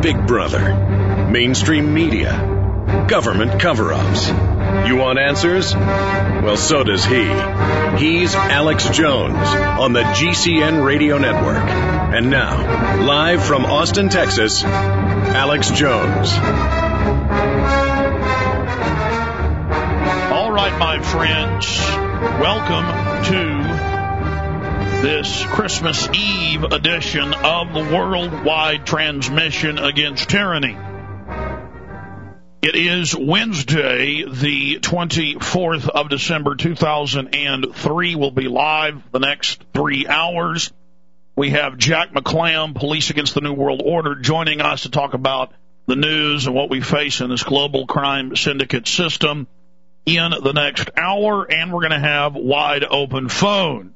Big Brother, mainstream media, government cover-ups. You want answers? Well, so does he. He's Alex Jones on the GCN Radio Network. And now, live from Austin, Texas, Alex Jones. All right, my friends, welcome to this Christmas Eve edition of the Worldwide Transmission Against Tyranny. It is Wednesday, the 24th of December, 2003. We'll be live the next 3 hours. We have Jack McClam, Police Against the New World Order, joining us to talk about the news and what we face in this global crime syndicate system in the next hour, and we're going to have wide open phone.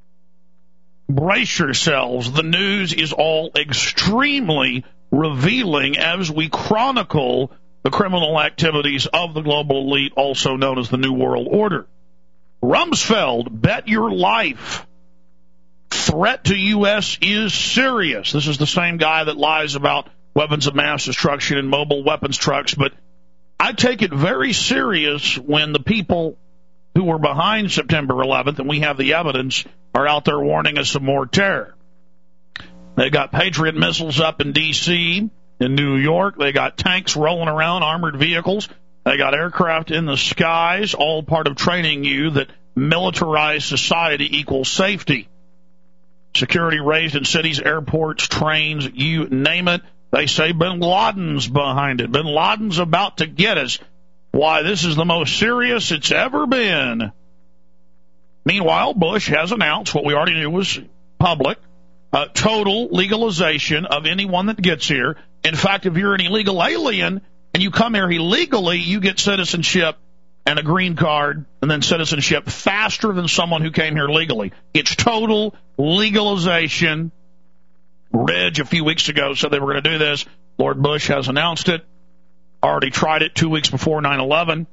Brace yourselves. The news is all extremely revealing as we chronicle the criminal activities of the global elite, also known as the New World Order. Rumsfeld, bet your life. Threat to U.S. is serious. This is the same guy that lies about weapons of mass destruction and mobile weapons trucks, but I take it very serious when the people who were behind September 11th, and we have the evidence, are out there warning us of more terror. They got Patriot missiles up in D.C., in New York. They got tanks rolling around, armored vehicles. They got aircraft in the skies, all part of training you that militarized society equals safety. Security raised in cities, airports, trains, you name it. They say Bin Laden's behind it. Bin Laden's about to get us. Why, this is the most serious it's ever been. Meanwhile, Bush has announced what we already knew was public, total legalization of anyone that gets here. In fact, if you're an illegal alien and you come here illegally, you get citizenship and a green card and then citizenship faster than someone who came here legally. It's total legalization. Ridge a few weeks ago said they were going to do this. Lord Bush has announced it. Already tried it 2 weeks before 9/11.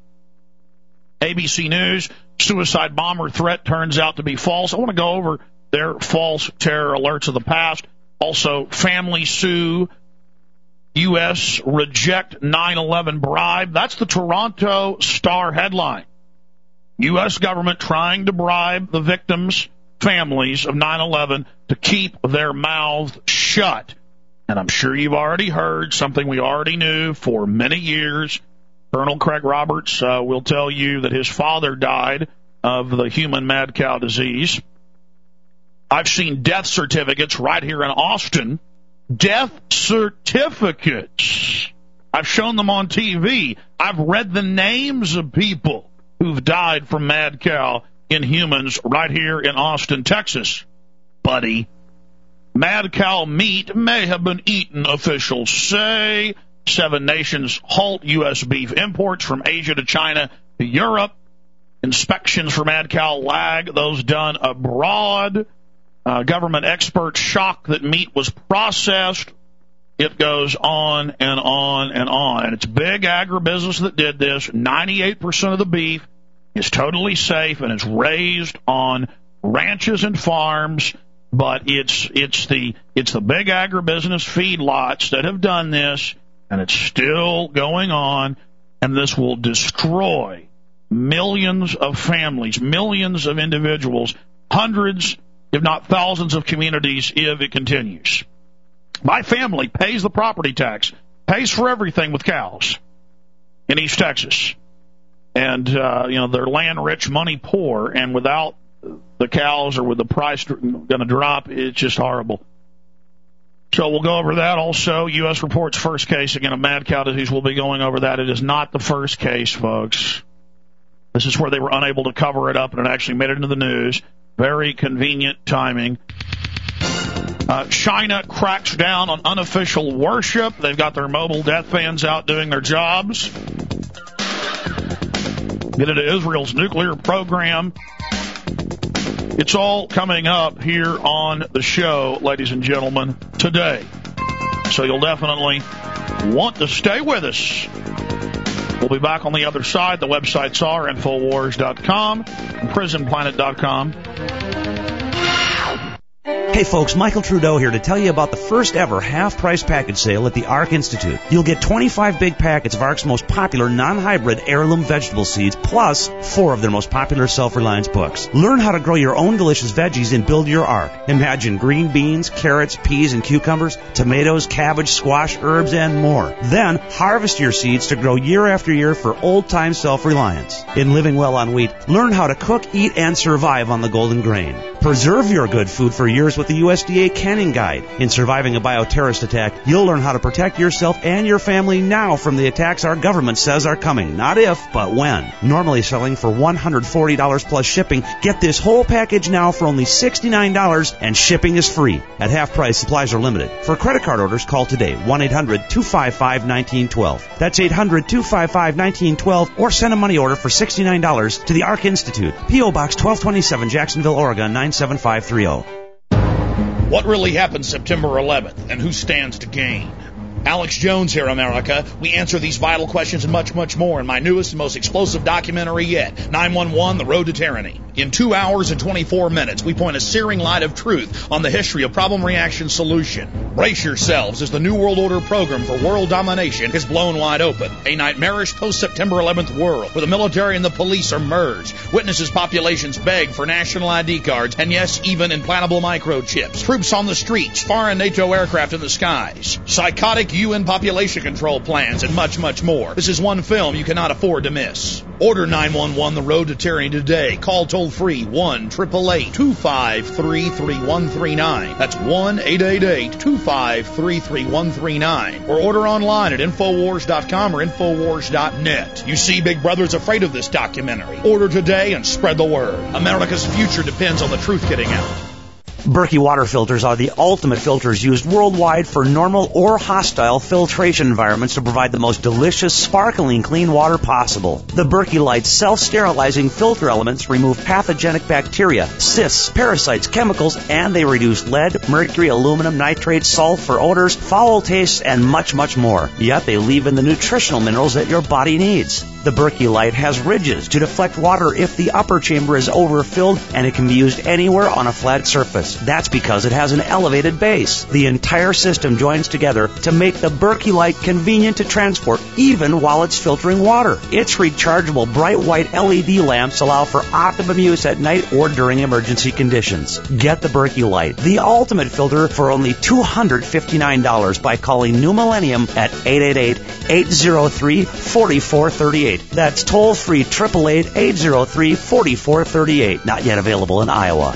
ABC News, suicide bomber threat turns out to be false. I want to go over their false terror alerts of the past. Also, family sue. U.S. reject 9/11 bribe. That's the Toronto Star headline. U.S. government trying to bribe the victims' families of 9/11 to keep their mouths shut. And I'm sure you've already heard something we already knew for many years. Colonel Craig Roberts will tell you that his father died of the human mad cow disease. I've seen death certificates right here in Austin. Death certificates. I've shown them on TV. I've read the names of people who've died from mad cow in humans right here in Austin, Texas. Buddy, mad cow meat may have been eaten, officials say. 7 nations halt U.S. beef imports from Asia to China to Europe. Inspections for mad cow lag those done abroad. Government experts shocked that meat was processed. It goes on and on and on. And it's big agribusiness that did this. 98% of the beef is totally safe and it's raised on ranches and farms. But it's the big agribusiness feedlots that have done this, and it's still going on. And this will destroy millions of families, millions of individuals, hundreds, if not thousands of communities if it continues. My family pays the property tax, pays for everything with cows in East Texas. And, they're land rich, money poor, and without the cows or with the price going to drop, it's just horrible. So we'll go over that also. U.S. reports first case again of mad cow disease. We'll be going over that. It is not the first case, folks. This is where they were unable to cover it up, and it actually made it into the news. Very convenient timing. China cracks down on unofficial worship. They've got their mobile death vans out doing their jobs. Get into Israel's nuclear program. It's all coming up here on the show, ladies and gentlemen, today. So you'll definitely want to stay with us. We'll be back on the other side. The websites are Infowars.com and PrisonPlanet.com. Hey folks, Michael Trudeau here to tell you about the first ever half-price package sale at the ARC Institute. You'll get 25 big packets of ARC's most popular non-hybrid heirloom vegetable seeds, plus 4 of their most popular self-reliance books. Learn how to grow your own delicious veggies and build your ARC. Imagine green beans, carrots, peas, and cucumbers, tomatoes, cabbage, squash, herbs, and more. Then harvest your seeds to grow year after year for old-time self-reliance. In Living Well on Wheat, learn how to cook, eat, and survive on the golden grain. Preserve your good food for years with the USDA Canning Guide. In Surviving a Bioterrorist Attack, you'll learn how to protect yourself and your family now from the attacks our government says are coming. Not if, but when. Normally selling for $140 plus shipping, get this whole package now for only $69 and shipping is free. At half price, supplies are limited. For credit card orders, call today, 1-800-255-1912. That's 800-255-1912, or send a money order for $69 to the ARC Institute, P.O. Box 1227, Jacksonville, Oregon, 97530. What really happened September 11th, and who stands to gain? Alex Jones here, America. We answer these vital questions and much, much more in my newest and most explosive documentary yet, 911, The Road to Tyranny. In 2 hours and 24 minutes, we point a searing light of truth on the history of problem, reaction, solution. Brace yourselves as the New World Order program for world domination is blown wide open. A nightmarish post-September 11th world where the military and the police are merged. Witnesses populations beg for national ID cards, and yes, even implantable microchips. Troops on the streets, foreign NATO aircraft in the skies. Psychotic UN population control plans, and much, much more. This is one film you cannot afford to miss. Order 911 The Road to Tyranny today. Call toll-free 1-888-253-3139. That's 1-888-253-3139. Or order online at Infowars.com or Infowars.net. You see, Big Brother's afraid of this documentary. Order today and spread the word. America's future depends on the truth getting out. Berkey water filters are the ultimate filters used worldwide for normal or hostile filtration environments to provide the most delicious, sparkling clean water possible. The Berkey Light's self-sterilizing filter elements remove pathogenic bacteria, cysts, parasites, chemicals, and they reduce lead, mercury, aluminum, nitrates, sulfur, odors, foul tastes, and much, much more. Yet they leave in the nutritional minerals that your body needs. The Berkey Light has ridges to deflect water if the upper chamber is overfilled, and it can be used anywhere on a flat surface. That's because it has an elevated base. The entire system joins together to make the Berkey Light convenient to transport, even while it's filtering water. Its rechargeable bright white LED lamps allow for optimum use at night or during emergency conditions. Get the Berkey Light, the ultimate filter, for only $259 by calling New Millennium at 888-803-4438. That's toll-free 888-803-4438. Not yet available in Iowa.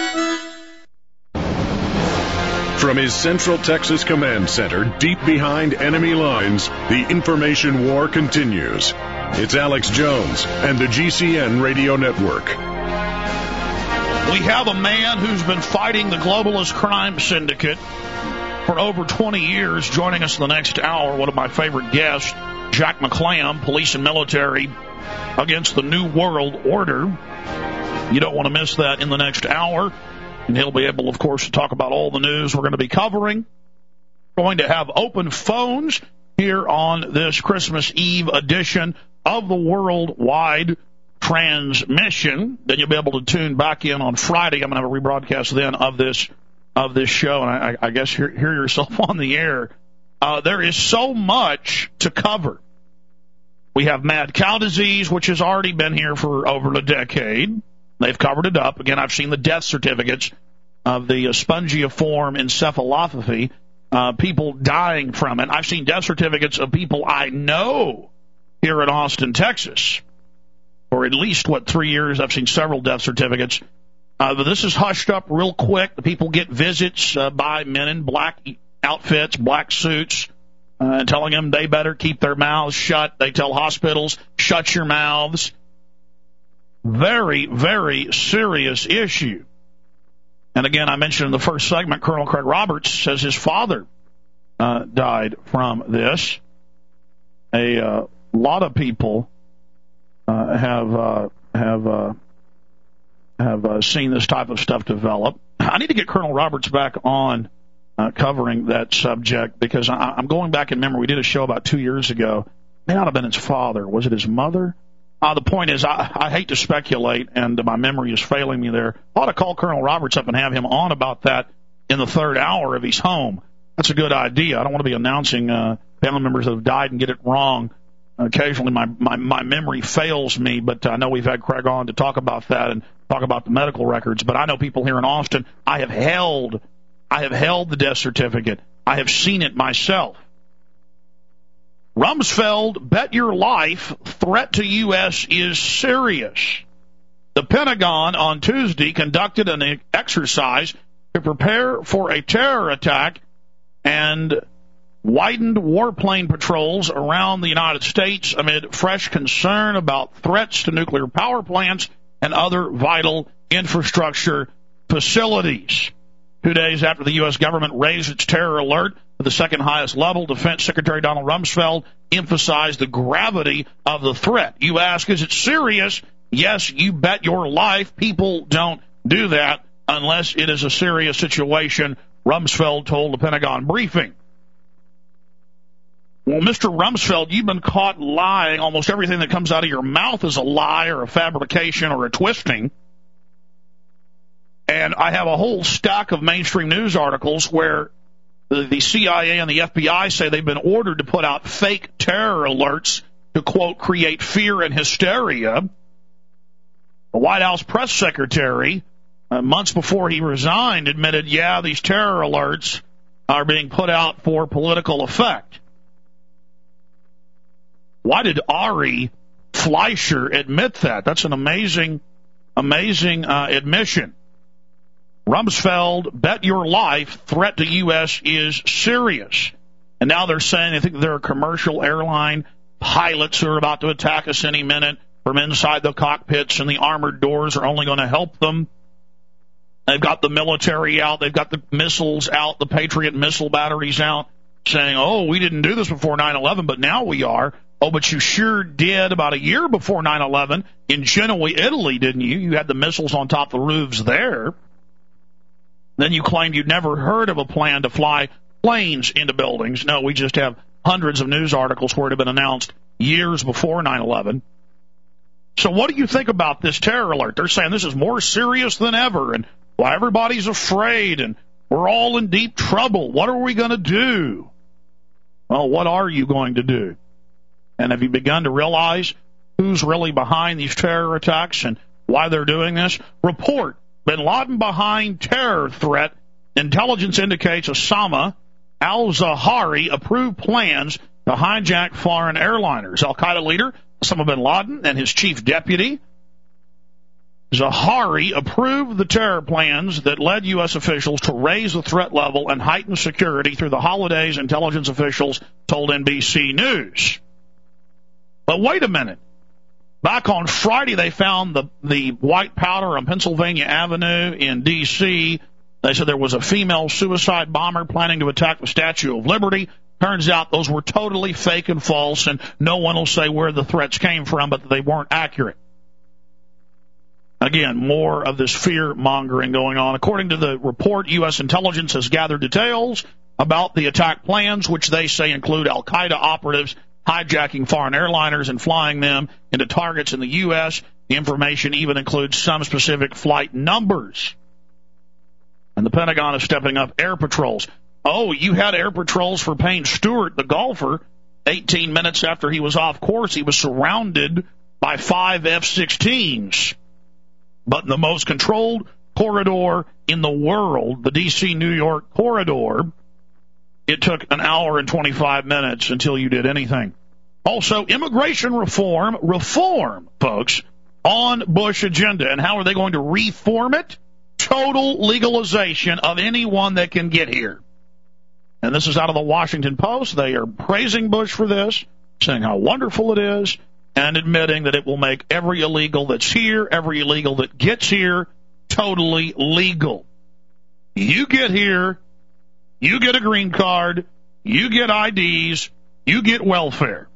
From his Central Texas Command Center, deep behind enemy lines, the information war continues. It's Alex Jones and the GCN Radio Network. We have a man who's been fighting the globalist crime syndicate for over 20 years joining us in the next hour. One of my favorite guests, Jack McClam, police and military against the New World Order. You don't want to miss that in the next hour. And he'll be able, of course, to talk about all the news we're going to be covering. We're going to have open phones here on this Christmas Eve edition of the Worldwide Transmission. Then you'll be able to tune back in on Friday. I'm going to have a rebroadcast then of this show, and I guess hear yourself on the air. There is so much to cover. We have mad cow disease, which has already been here for over a decade. They've covered it up. Again, I've seen the death certificates of the spongiform encephalopathy, people dying from it. I've seen death certificates of people I know here in Austin, Texas. For at least, 3 years, I've seen several death certificates. But this is hushed up real quick. The people get visits by men in black outfits, black suits, telling them they better keep their mouths shut. They tell hospitals, shut your mouths. Very, very serious issue. And again, I mentioned in the first segment, Colonel Craig Roberts says his father died from this. A lot of people have seen this type of stuff develop. I need to get Colonel Roberts back on covering that subject, because I'm going back in memory. We did a show about 2 years ago. It may not have been his father. Was it his mother? The point is, I hate to speculate, and my memory is failing me there. I ought to call Colonel Roberts up and have him on about that. in the third hour if he's home. That's a good idea. I don't want to be announcing family members that have died and get it wrong. Occasionally my memory fails me, but I know we've had Craig on to talk about that and talk about the medical records. But I know people here in Austin, I have held the death certificate. I have seen it myself. Rumsfeld, bet your life, threat to U.S. is serious. The Pentagon on Tuesday conducted an exercise to prepare for a terror attack and widened warplane patrols around the United States amid fresh concern about threats to nuclear power plants and other vital infrastructure facilities. 2 days after the U.S. government raised its terror alert to the second highest level, Defense Secretary Donald Rumsfeld emphasized the gravity of the threat. You ask, is it serious? Yes, you bet your life. People don't do that unless it is a serious situation, Rumsfeld told the Pentagon briefing. Well, Mr. Rumsfeld, you've been caught lying. Almost everything that comes out of your mouth is a lie or a fabrication or a twisting. And I have a whole stack of mainstream news articles where the CIA and the FBI say they've been ordered to put out fake terror alerts to, quote, create fear and hysteria. The White House press secretary, months before he resigned, admitted, yeah, these terror alerts are being put out for political effect. Why did Ari Fleischer admit that? That's an amazing admission. Rumsfeld, bet your life, threat to U.S. is serious. And now they're saying they think there are commercial airline pilots who are about to attack us any minute from inside the cockpits, and the armored doors are only going to help them. They've got the military out. They've got the missiles out, the Patriot missile batteries out, saying, oh, we didn't do this before 9/11, but now we are. Oh, but you sure did about a year before 9/11 in Genoa, Italy, didn't you? You had the missiles on top of the roofs there. Then you claimed you'd never heard of a plan to fly planes into buildings. No, we just have hundreds of news articles where it had been announced years before 9/11. So what do you think about this terror alert? They're saying this is more serious than ever, and well, everybody's afraid, and we're all in deep trouble. What are we going to do? Well, what are you going to do? And have you begun to realize who's really behind these terror attacks and why they're doing this? Report, Bin Laden behind terror threat. Intelligence indicates Osama al-Zawahiri approved plans to hijack foreign airliners. Al-Qaeda leader Osama bin Laden and his chief deputy Zawahiri approved the terror plans that led U.S. officials to raise the threat level and heighten security through the holidays, intelligence officials told NBC News. But wait a minute. Back on Friday, they found the white powder on Pennsylvania Avenue in D.C. They said there was a female suicide bomber planning to attack the Statue of Liberty. Turns out those were totally fake and false, and no one will say where the threats came from, but they weren't accurate. Again, more of this fear-mongering going on. According to the report, U.S. intelligence has gathered details about the attack plans, which they say include al-Qaeda operatives hijacking foreign airliners and flying them into targets in the U.S. The information even includes some specific flight numbers. And the Pentagon is stepping up air patrols. Oh, you had air patrols for Payne Stewart, the golfer. 18 minutes after he was off course, he was surrounded by 5 F-16s. But in the most controlled corridor in the world, the D.C.-New York corridor, it took an hour and 25 minutes until you did anything. Also, immigration reform, folks, on Bush agenda. And how are they going to reform it? Total legalization of anyone that can get here. And this is out of the Washington Post. They are praising Bush for this, saying how wonderful it is, and admitting that it will make every illegal that's here, every illegal that gets here, totally legal. You get here, you get a green card, you get IDs, you get welfare.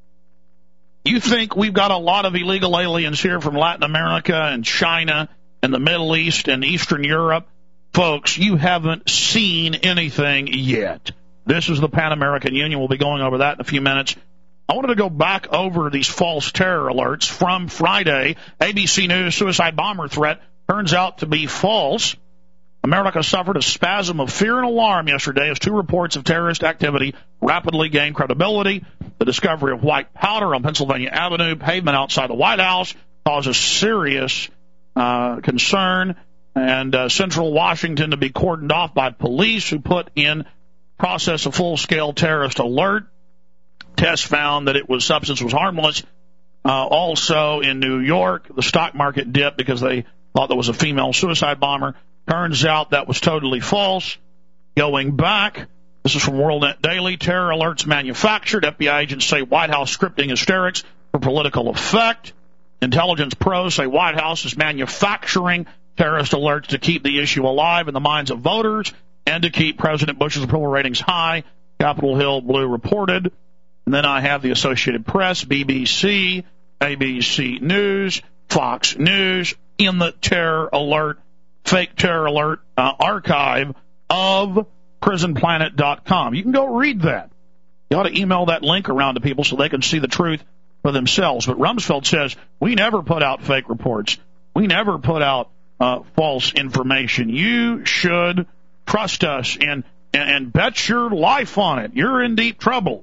You think we've got a lot of illegal aliens here from Latin America and China and the Middle East and Eastern Europe? Folks, you haven't seen anything yet. This is the Pan American Union. We'll be going over that in a few minutes. I wanted to go back over these false terror alerts from Friday. ABC News suicide bomber threat turns out to be false. America suffered a spasm of fear and alarm yesterday as 2 reports of terrorist activity rapidly gained credibility. The discovery of white powder on Pennsylvania Avenue pavement outside the White House causes serious concern, and central Washington to be cordoned off by police who put in process a full-scale terrorist alert. Tests found that substance was harmless. Also in New York, the stock market dipped because they thought there was a female suicide bomber. Turns out that was totally false. Going back, this is from WorldNet Daily, terror alerts manufactured. FBI agents say White House scripting hysterics for political effect. Intelligence pros say White House is manufacturing terrorist alerts to keep the issue alive in the minds of voters and to keep President Bush's approval ratings high, Capitol Hill Blue reported. And then I have the Associated Press, BBC, ABC News, Fox News in the terror alert, fake terror alert archive of prisonplanet.com. You can go read that. You ought to email that link around to people so they can see the truth for themselves. But Rumsfeld says, we never put out fake reports. We never put out false information. You should trust us and bet your life on it. You're in deep trouble.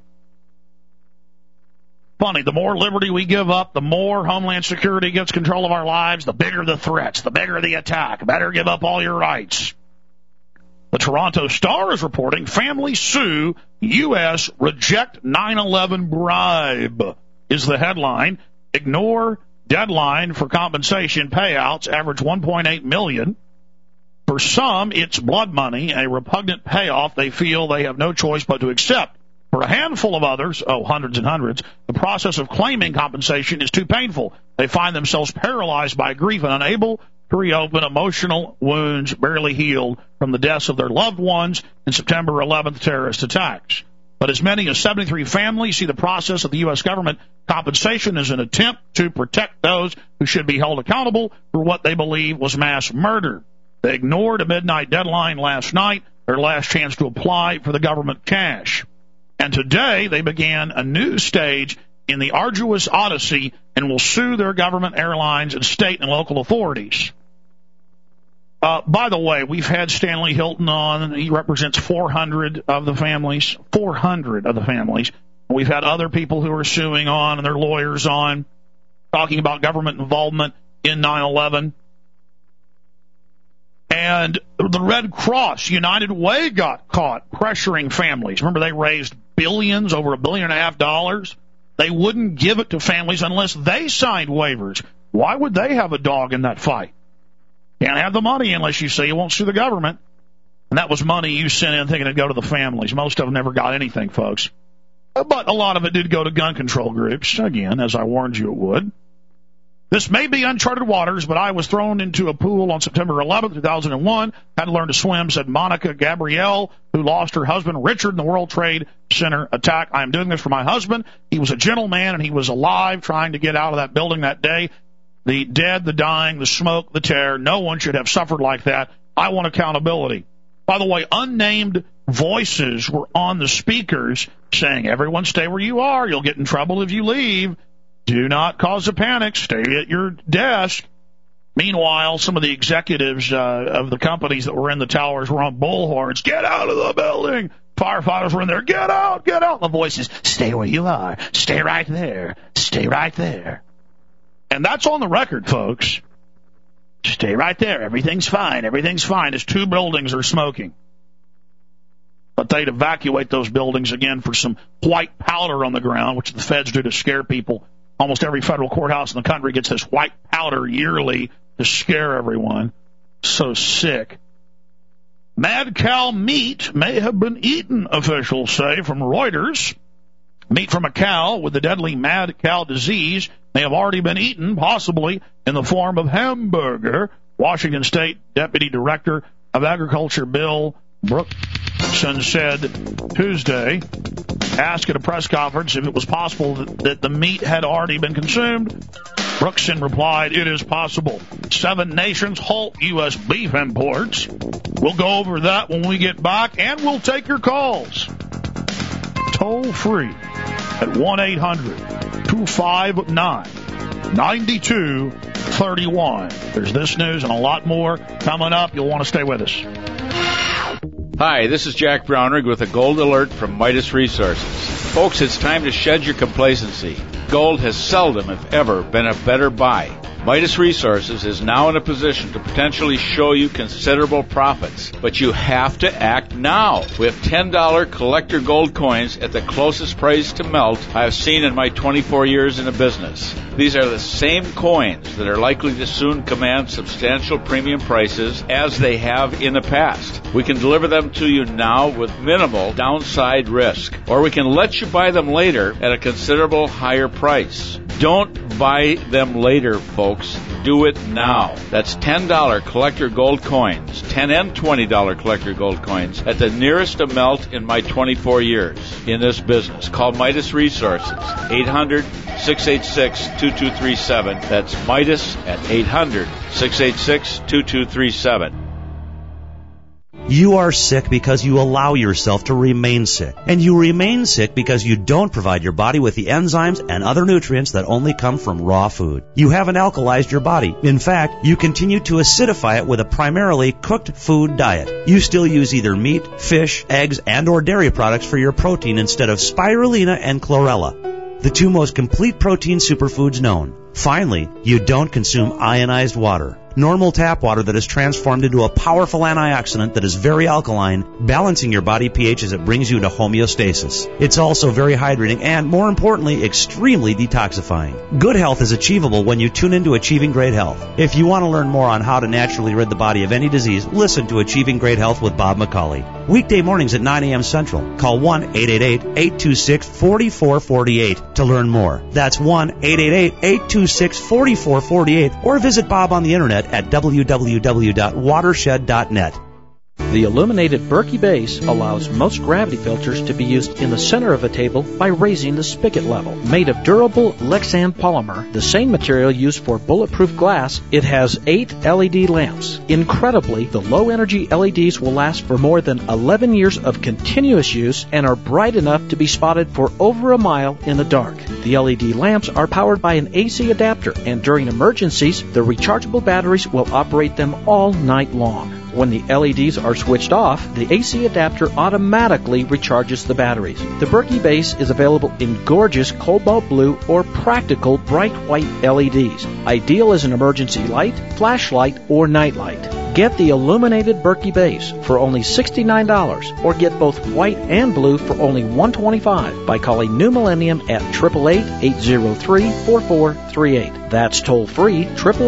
Funny, the more liberty we give up, the more Homeland Security gets control of our lives, the bigger the threats, the bigger the attack. Better give up all your rights. The Toronto Star is reporting families sue U.S. reject 9/11 bribe is the headline. Ignore deadline for compensation payouts, average $1.8 million. For some, it's blood money, a repugnant payoff they feel they have no choice but to accept. For a handful of others, hundreds and hundreds, the process of claiming compensation is too painful. They find themselves paralyzed by grief and unable to reopen emotional wounds barely healed from the deaths of their loved ones in September 11th terrorist attacks. But as many as 73 families see the process of the U.S. government compensation as an attempt to protect those who should be held accountable for what they believe was mass murder. They ignored a midnight deadline last night, their last chance to apply for the government cash. And today they began a new stage in the arduous odyssey and will sue their government, airlines, and state and local authorities. By the way, we've had Stanley Hilton on. He represents 400 of the families. 400 of the families. We've had other people who are suing on and their lawyers on, talking about government involvement in 9/11. And the Red Cross, United Way got caught pressuring families. Remember, they raised billions, over $1.5 billion. They wouldn't give it to families unless they signed waivers. Why would they have a dog in that fight? Can't have the money unless you say you won't sue the government. And that was money you sent in thinking it'd go to the families. Most of them never got anything, folks. But a lot of it did go to gun control groups, again, as I warned you it would. This may be uncharted waters, but I was thrown into a pool on September 11, 2001. Had to learn to swim, said Monica Gabrielle, who lost her husband Richard in the World Trade Center attack. I am doing this for my husband. He was a gentleman, and he was alive trying to get out of that building that day. The dead, the dying, the smoke, the tear. No one should have suffered like that. I want accountability. By the way, unnamed voices were on the speakers saying, everyone stay where you are. You'll get in trouble if you leave. Do not cause a panic. Stay at your desk. Meanwhile, some of the executives of the companies that were in the towers were on bullhorns. Get out of the building. Firefighters were in there. Get out, get out. The voices, stay where you are. Stay right there. Stay right there. And that's on the record, folks. Stay right there. Everything's fine. Everything's fine as 2 buildings are smoking. But they'd evacuate those buildings again for some white powder on the ground, which the feds do to scare people. Almost every federal courthouse in the country gets this white powder yearly to scare everyone. So sick. Mad cow meat may have been eaten, officials say, from Reuters. Meat from a cow with the deadly mad cow disease may have already been eaten, possibly in the form of hamburger. Washington State Deputy Director of Agriculture Bill Brookson said Tuesday, asked at a press conference if it was possible that the meat had already been consumed. Brookson replied, it is possible. 7 nations halt U.S. beef imports. We'll go over that when we get back, and we'll take your calls. Toll free at 1-800-259-9231. 6:31. There's this news and a lot more coming up. You'll want to stay with us. Hi, this is Jack Brownrigg with a gold alert from Midas Resources. Folks, it's time to shed your complacency. Gold has seldom, if ever, been a better buy. Midas Resources is now in a position to potentially show you considerable profits, but you have to act now. We have $10 collector gold coins at the closest price to melt I have seen in my 24 years in the business. These are the same coins that are likely to soon command substantial premium prices as they have in the past. We can deliver them to you now with minimal downside risk, or we can let you buy them later at a considerable higher price. Don't buy them later, folks. Do it now. That's $10 collector gold coins, $10 and $20 collector gold coins at the nearest a melt in my 24 years in this business. Call Midas Resources, 800-686-2237. That's Midas at 800-686-2237. You are sick because you allow yourself to remain sick. And you remain sick because you don't provide your body with the enzymes and other nutrients that only come from raw food. You haven't alkalized your body. In fact, you continue to acidify it with a primarily cooked food diet. You still use either meat, fish, eggs, and or dairy products for your protein instead of spirulina and chlorella, the two most complete protein superfoods known. Finally, you don't consume ionized water. Normal tap water that is transformed into a powerful antioxidant that is very alkaline, balancing your body pH as it brings you to homeostasis. It's also very hydrating and, more importantly, extremely detoxifying. Good health is achievable when you tune into Achieving Great Health. If you want to learn more on how to naturally rid the body of any disease, listen to Achieving Great Health with Bob McCauley. Weekday mornings at 9 a.m. Central. Call 1-888-826-4448 to learn more. That's 1-888-826-4448, or visit Bob on the internet at www.watershed.net. The illuminated Berkey base allows most gravity filters to be used in the center of a table by raising the spigot level. Made of durable Lexan polymer, the same material used for bulletproof glass, it has 8 LED lamps. Incredibly, the low-energy LEDs will last for more than 11 years of continuous use and are bright enough to be spotted for over a mile in the dark. The LED lamps are powered by an AC adapter, and during emergencies, the rechargeable batteries will operate them all night long. When the LEDs are switched off, the AC adapter automatically recharges the batteries. The Berkey base is available in gorgeous cobalt blue or practical bright white LEDs, ideal as an emergency light, flashlight, or nightlight. Get the illuminated Berkey base for only $69, or get both white and blue for only $125 by calling New Millennium at 888-803-4438. That's toll free,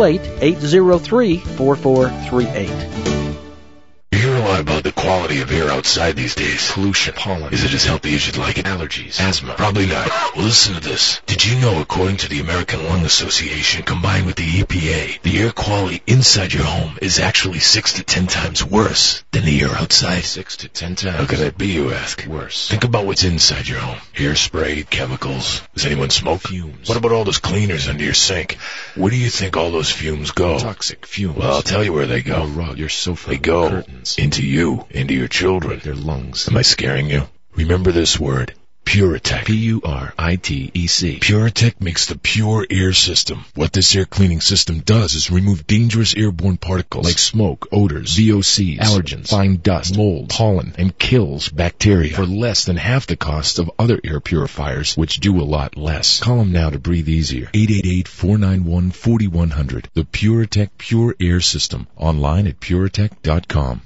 888-803-4438. You hear a lot about the quality of air outside these days. Pollution, pollen. Is it as healthy as you'd like it? Allergies, asthma. Probably not. Well, listen to this. Did you know, according to the American Lung Association, combined with the EPA, the air quality inside your home is actually 6 to 10 times worse than the air outside? 6 to 10 times. How could that be, you ask? Worse. Think about what's inside your home. Hairspray, chemicals. Does anyone smoke? Fumes. What about all those cleaners under your sink? Where do you think all those fumes go? Toxic fumes. Well, I'll tell you where they go. Your rug, your sofa, they go curtains. Into you, into your children, their lungs. Am I scaring you? Remember this word. Puritech. P-U-R-I-T-E-C. Puritech makes the pure air system. What this air cleaning system does is remove dangerous airborne particles like smoke, odors, VOCs, allergens, fine dust, mold, pollen, and kills bacteria for less than half the cost of other air purifiers, which do a lot less. Call them now to breathe easier. 888-491-4100. The Puritech Pure Air System. Online at puritech.com.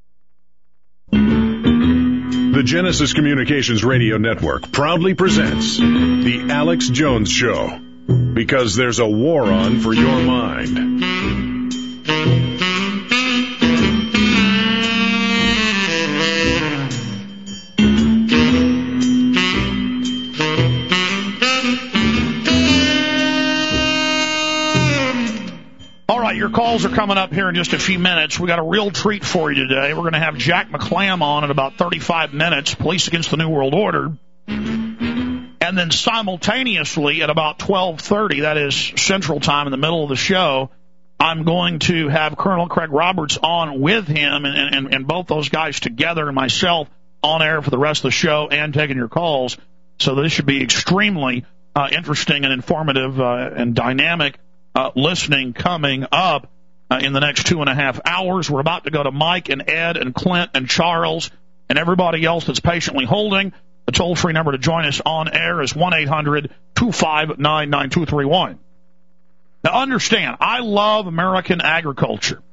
The Genesis Communications Radio Network proudly presents The Alex Jones Show, because there's a war on for your mind. Your calls are coming up here in just a few minutes. We got a real treat for you today. We're going to have Jack McClam on in about 35 minutes, Police Against the New World Order. And then simultaneously at about 12:30, that is Central Time in the middle of the show, I'm going to have Colonel Craig Roberts on with him and both those guys together and myself on air for the rest of the show and taking your calls. So this should be extremely interesting and informative and dynamic. listening coming up in the next 2.5 hours. We're about to go to Mike and Ed and Clint and Charles and everybody else that's patiently holding. The toll-free number to join us on air is 1-800-259-9231. Now, understand, I love American agriculture.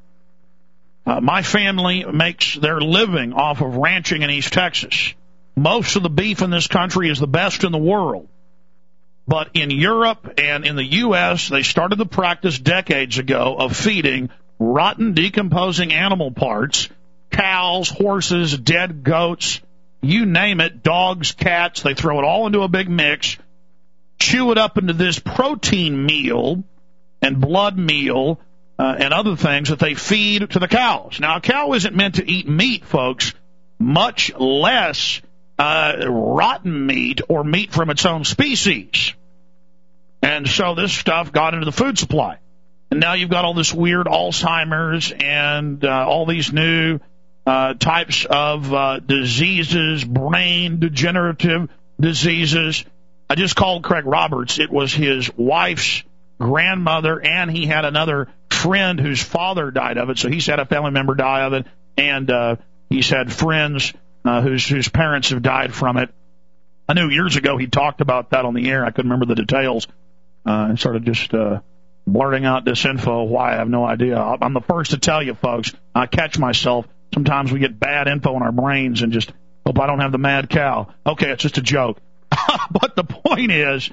My family makes their living off of ranching in East Texas. Most of the beef in this country is the best in the world. But in Europe and in the U.S., they started the practice decades ago of feeding rotten, decomposing animal parts, cows, horses, dead goats, you name it, dogs, cats. They throw it all into a big mix, chew it up into this protein meal and blood meal and other things that they feed to the cows. Now, a cow isn't meant to eat meat, folks, much less rotten meat or meat from its own species. And so this stuff got into the food supply. And now you've got all this weird Alzheimer's and all these new types of diseases, brain degenerative diseases. I just called Craig Roberts. It was his wife's grandmother, and he had another friend whose father died of it. So he's had a family member die of it, and he's had friends whose parents have died from it. I knew years ago he talked about that on the air. I couldn't remember the details. And started just blurting out this info. Why, I have no idea. I'm the first to tell you, folks. I catch myself. Sometimes we get bad info in our brains and just hope I don't have the mad cow. Okay, it's just a joke. But the point is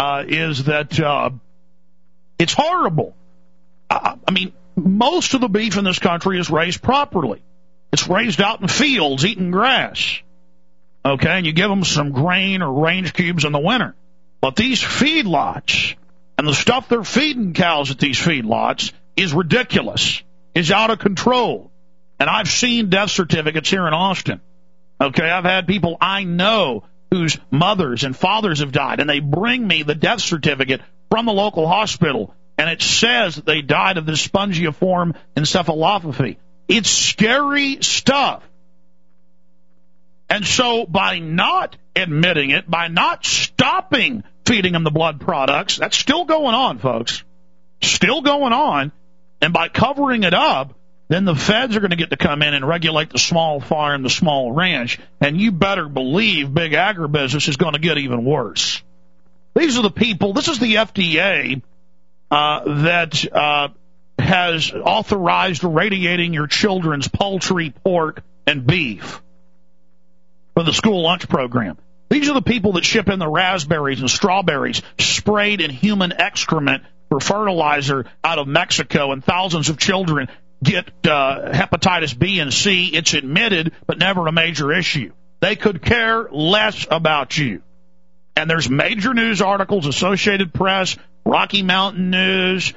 that it's horrible. I mean, most of the beef in this country is raised properly. It's raised out in fields, eating grass. Okay, and you give them some grain or range cubes in the winter. But these feedlots and the stuff they're feeding cows at these feedlots is ridiculous, is out of control. And I've seen death certificates here in Austin. Okay, I've had people I know whose mothers and fathers have died, and they bring me the death certificate from the local hospital, and it says that they died of this spongiform encephalopathy. It's scary stuff. And so by not admitting it, by not stopping feeding them the blood products, that's still going on, folks. Still going on. And by covering it up, then the feds are going to get to come in and regulate the small farm, the small ranch, and you better believe big agribusiness is going to get even worse. These are the people, this is the FDA that has authorized irradiating your children's poultry, pork, and beef for the school lunch program. These are the people that ship in the raspberries and strawberries sprayed in human excrement for fertilizer out of Mexico, and thousands of children get hepatitis B and C. It's admitted, but never a major issue. They could care less about you. And there's major news articles, Associated Press, Rocky Mountain News,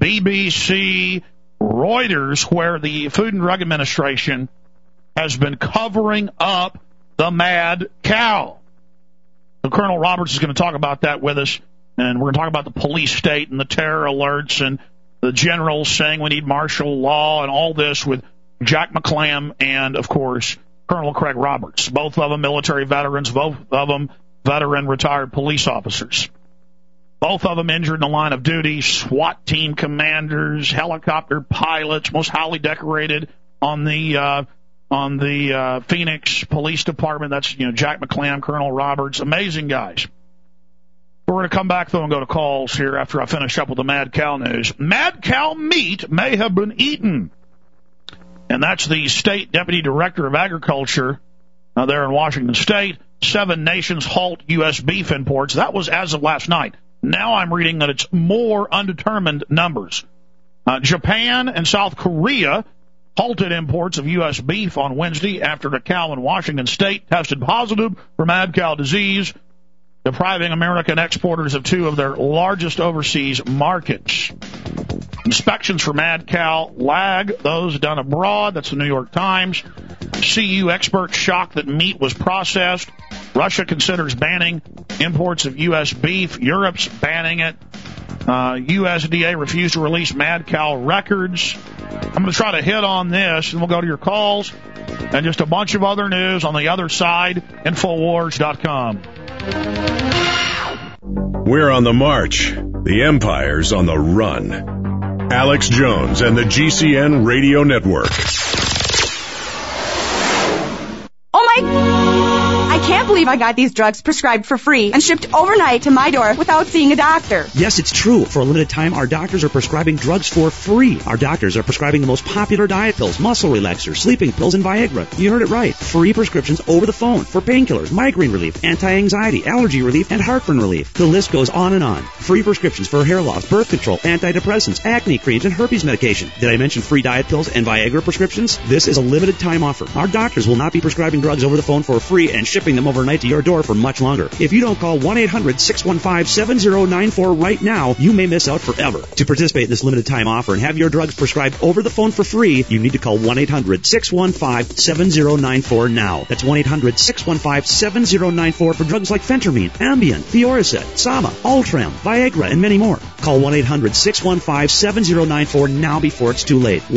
BBC, Reuters, where the Food and Drug Administration has been covering up the mad cow. So Colonel Roberts is going to talk about that with us, and we're going to talk about the police state and the terror alerts and the generals saying we need martial law and all this with Jack McClam and, of course, Colonel Craig Roberts, both of them military veterans, both of them veteran retired police officers. Both of them injured in the line of duty, SWAT team commanders, helicopter pilots, most highly decorated on the Phoenix Police Department. That's, Jack McClam, Colonel Roberts, amazing guys. We're going to come back, though, and go to calls here after I finish up with the mad cow news. Mad cow meat may have been eaten. And that's the State Deputy Director of Agriculture there in Washington State. 7 nations halt U.S. beef imports. That was as of last night. Now I'm reading that it's more undetermined numbers. Japan and South Korea halted imports of U.S. beef on Wednesday after a cow in Washington State tested positive for mad cow disease, depriving American exporters of 2 of their largest overseas markets. Inspections for mad cow lag those done abroad. That's the New York Times. CU experts shocked that meat was processed. Russia considers banning imports of U.S. beef. Europe's banning it. USDA refused to release mad cow records. I'm going to try to hit on this, and we'll go to your calls and just a bunch of other news on the other side. Infowars.com. We're on the march. The empire's on the run. Alex Jones and the GCN Radio Network. Oh my... I can't believe I got these drugs prescribed for free and shipped overnight to my door without seeing a doctor. Yes, it's true. For a limited time, our doctors are prescribing drugs for free. Our doctors are prescribing the most popular diet pills, muscle relaxers, sleeping pills, and Viagra. You heard it right. Free prescriptions over the phone for painkillers, migraine relief, anti-anxiety, allergy relief, and heartburn relief. The list goes on and on. Free prescriptions for hair loss, birth control, antidepressants, acne creams, and herpes medication. Did I mention free diet pills and Viagra prescriptions? This is a limited time offer. Our doctors will not be prescribing drugs over the phone for free and shipping them overnight to your door for much longer. If you don't call 1-800-615-7094 right now, you may miss out forever. To participate in this limited time offer and have your drugs prescribed over the phone for free, you need to call 1-800-615-7094 now. That's 1-800-615-7094 for drugs like Phentermine, Ambien, Fioricet, Sama, Ultram, Viagra, and many more. Call 1-800-615-7094 now before it's too late.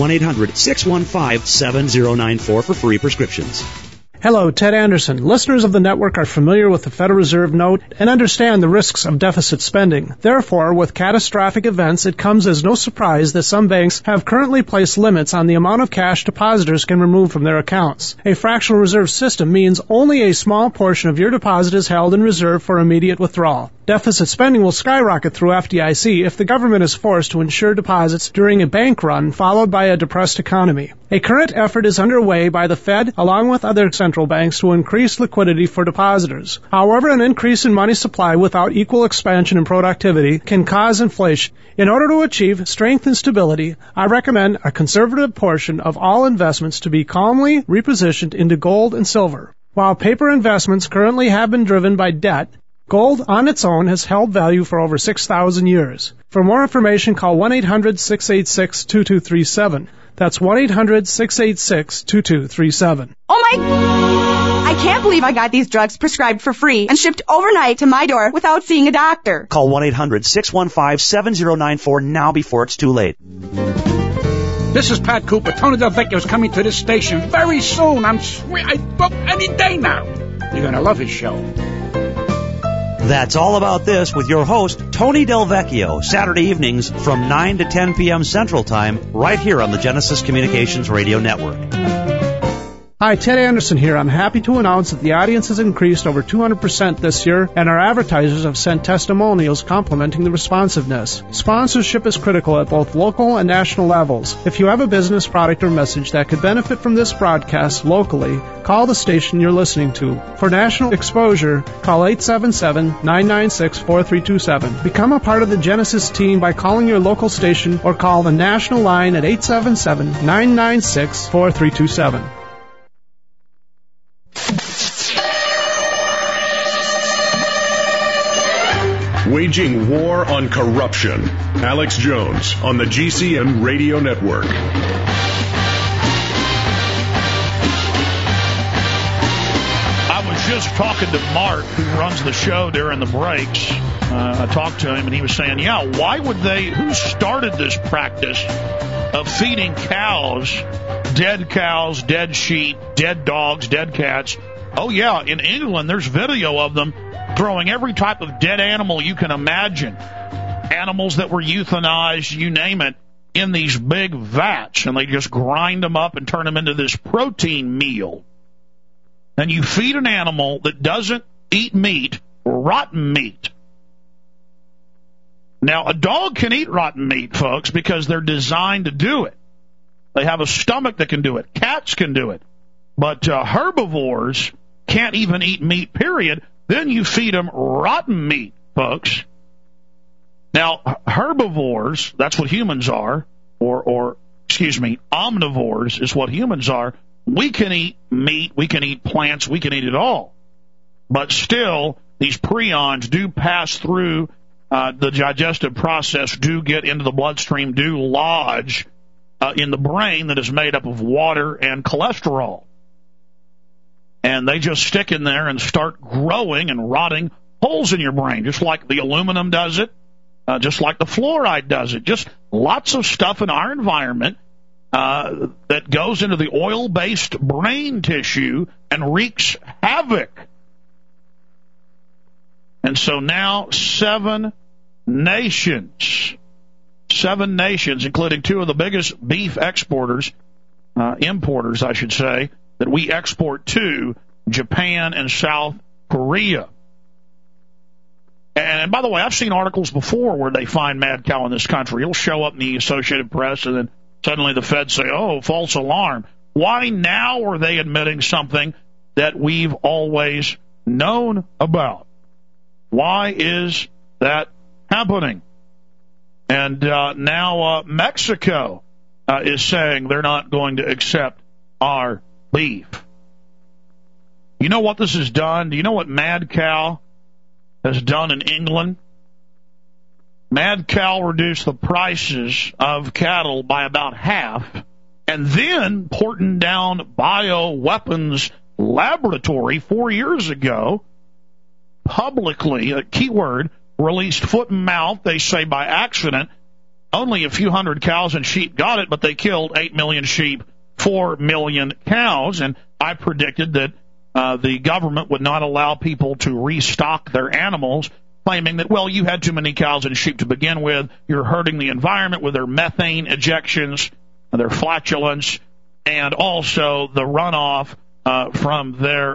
1-800-615-7094 for free prescriptions. Hello, Ted Anderson. Listeners of the network are familiar with the Federal Reserve note and understand the risks of deficit spending. Therefore, with catastrophic events, it comes as no surprise that some banks have currently placed limits on the amount of cash depositors can remove from their accounts. A fractional reserve system means only a small portion of your deposit is held in reserve for immediate withdrawal. Deficit spending will skyrocket through FDIC if the government is forced to insure deposits during a bank run followed by a depressed economy. A current effort is underway by the Fed along with other central banks to increase liquidity for depositors. However, an increase in money supply without equal expansion in productivity can cause inflation. In order to achieve strength and stability, I recommend a conservative portion of all investments to be calmly repositioned into gold and silver. While paper investments currently have been driven by debt, gold on its own has held value for over 6,000 years. For more information, call 1-800-686-2237. That's 1-800-686-2237. Oh my... I can't believe I got these drugs prescribed for free and shipped overnight to my door without seeing a doctor. Call 1-800-615-7094 now before it's too late. This is Pat Cooper. Tony Del Vecchio is coming to this station very soon. I book any day now. You're going to love his show. That's all about this with your host, Tony Del Vecchio, Saturday evenings from 9 to 10 p.m. Central Time, right here on the Genesis Communications Radio Network. Hi, Ted Anderson here. I'm happy to announce that the audience has increased over 200% this year, and our advertisers have sent testimonials complimenting the responsiveness. Sponsorship is critical at both local and national levels. If you have a business, product, or message that could benefit from this broadcast locally, call the station you're listening to. For national exposure, call 877-996-4327. Become a part of the Genesis team by calling your local station or call the national line at 877-996-4327. Waging war on corruption. Alex Jones on the GCN Radio Network. I was just talking to Mark, who runs the show during the breaks. I talked to him, and he was saying, who started this practice of feeding cows, dead sheep, dead dogs, dead cats? Oh, yeah, in England, there's video of them throwing every type of dead animal you can imagine, animals that were euthanized, you name it, in these big vats, and they just grind them up and turn them into this protein meal. And you feed an animal that doesn't eat meat, rotten meat. Now, a dog can eat rotten meat, folks, because they're designed to do it. They have a stomach that can do it. Cats can do it. But herbivores can't even eat meat, period. Then you feed them rotten meat, folks. Now, herbivores, that's what humans are, omnivores is what humans are. We can eat meat, we can eat plants, we can eat it all. But still, these prions do pass through the digestive process, do get into the bloodstream, do lodge in the brain that is made up of water and cholesterol. And they just stick in there and start growing and rotting holes in your brain, just like the aluminum does it, just like the fluoride does it. Just lots of stuff in our environment that goes into the oil-based brain tissue and wreaks havoc. And so now 7 nations. 7 nations, including 2 of the biggest beef importers, I should say, that we export to, Japan and South Korea. And by the way, I've seen articles before where they find mad cow in this country. It'll show up in the Associated Press, and then suddenly the feds say, oh, false alarm. Why now are they admitting something that we've always known about? Why is that happening? And now Mexico is saying they're not going to accept our beef. You know what this has done? Do you know what mad cow has done in England? Mad cow reduced the prices of cattle by about half, and then Porton Down Bioweapons Laboratory 4 years ago publicly, a keyword, released foot and mouth, they say by accident. Only a few hundred cows and sheep got it, but they killed 8 million sheep, 4 million cows, and I predicted that the government would not allow people to restock their animals, claiming that, well, you had too many cows and sheep to begin with, you're hurting the environment with their methane ejections, their flatulence, and also the runoff from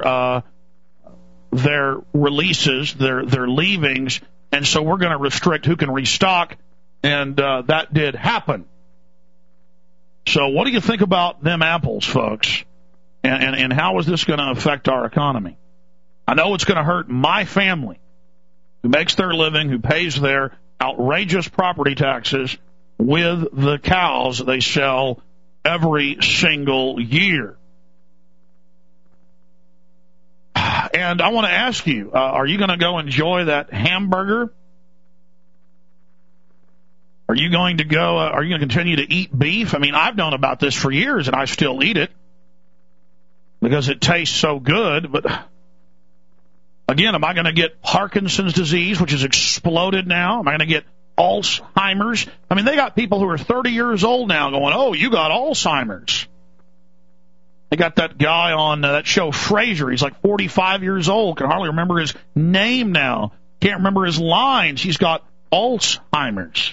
their releases, their leavings, and so we're going to restrict who can restock, and that did happen. So what do you think about them apples, folks? And how is this going to affect our economy? I know it's going to hurt my family, who makes their living, who pays their outrageous property taxes with the cows they sell every single year. And I want to ask you, are you going to go enjoy that hamburger? Are you going to continue to eat beef? I mean, I've known about this for years, and I still eat it because it tastes so good. But again, am I going to get Parkinson's disease, which has exploded now? Am I going to get Alzheimer's? I mean, they got people who are 30 years old now going, oh, you got Alzheimer's. They got that guy on that show, Frasier. He's like 45 years old, can hardly remember his name now, can't remember his lines. He's got Alzheimer's.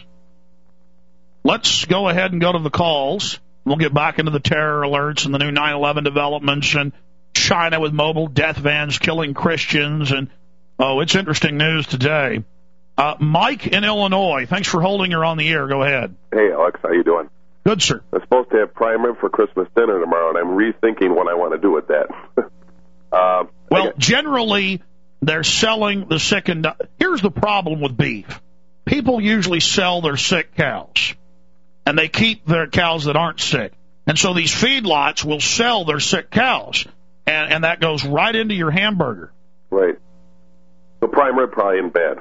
Let's go ahead and go to the calls. We'll get back into the terror alerts and the new 9/11 developments and China with mobile death vans killing Christians. And, oh, it's interesting news today. Mike in Illinois, thanks for holding. You're on the air. Go ahead. Hey, Alex, how you doing? Good, sir. I'm supposed to have prime rib for Christmas dinner tomorrow, and I'm rethinking what I want to do with that. Generally, they're selling the sick and... Here's the problem with beef. People usually sell their sick cows, and they keep their cows that aren't sick. And so these feedlots will sell their sick cows, and that goes right into your hamburger. Right. So prime rib probably isn't bad.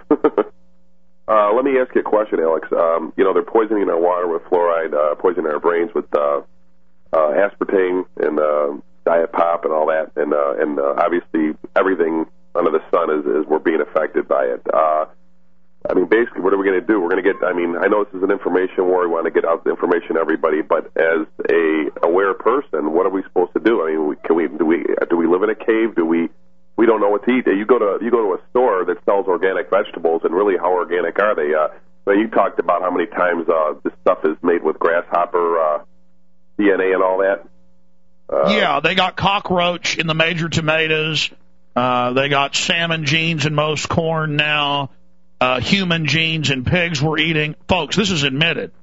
Let me ask you a question, Alex. They're poisoning our water with fluoride, poisoning our brains with aspartame and diet pop and all that, and obviously everything under the sun is we're being affected by it. Basically, what are we going to do? We're going to get. I know this is an information war. We want to get out the information to everybody, but as a aware person, what are we supposed to do? Do we live in a cave? We don't know what to eat. You go to a store that sells organic vegetables, and really, how organic are they? You talked about how many times this stuff is made with grasshopper DNA and all that. Yeah, they got cockroach in the major tomatoes. They got salmon genes in most corn now. Human genes in pigs we're eating. Folks, this is admitted.